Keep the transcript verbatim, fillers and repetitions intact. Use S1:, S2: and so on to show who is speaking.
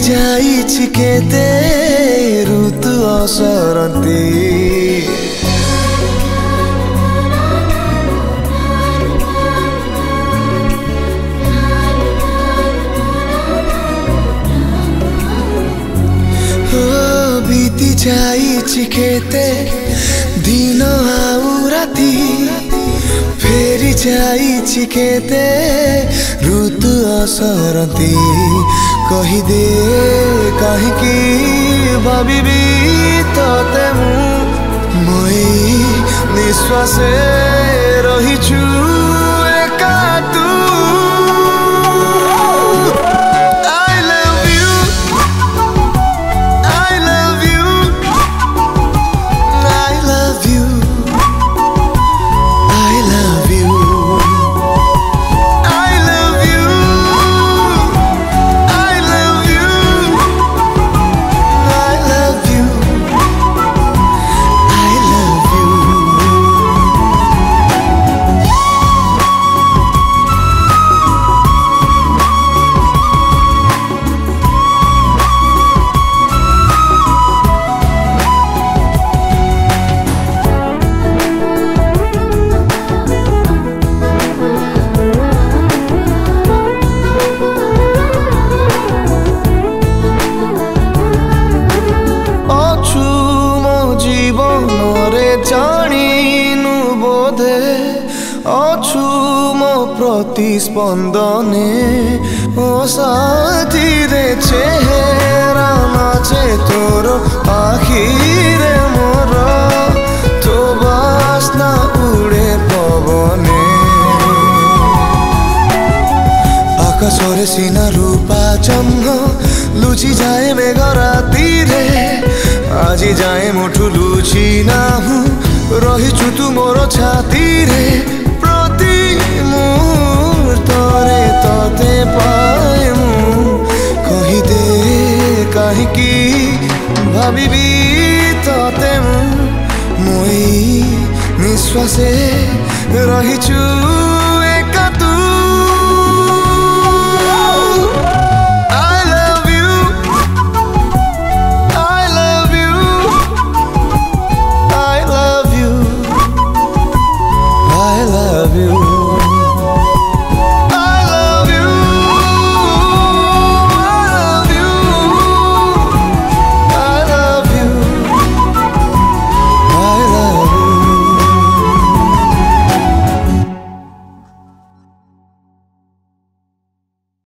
S1: ଯାଇଛି କେତେ ଋତୁ ଅସରନ୍ତି बीती ଯାଇଛି केते दिन आउ राति फेरी ଯାଇଛି केते ऋतु असरती कहीदे कहीं भाविबी तते मुई निश्वासे रहीछु एका तू जानिनु बोधे अछु मो प्रतिस्पंदने ओ साथी रे चेहरा नाचे तोर आखिरे मोर तो बासना उड़े पवने आकाशरे सीना रूपा चंद्र लुचि जाए मेघ राती रे आजी जाए मुठु लुचि ना हूँ रहीछु तू मोर छाती रे प्रति मुहूर्तरे तते पाए मु कहीदे कहीं भाविबी तते मुई निश्वासे रहीछु।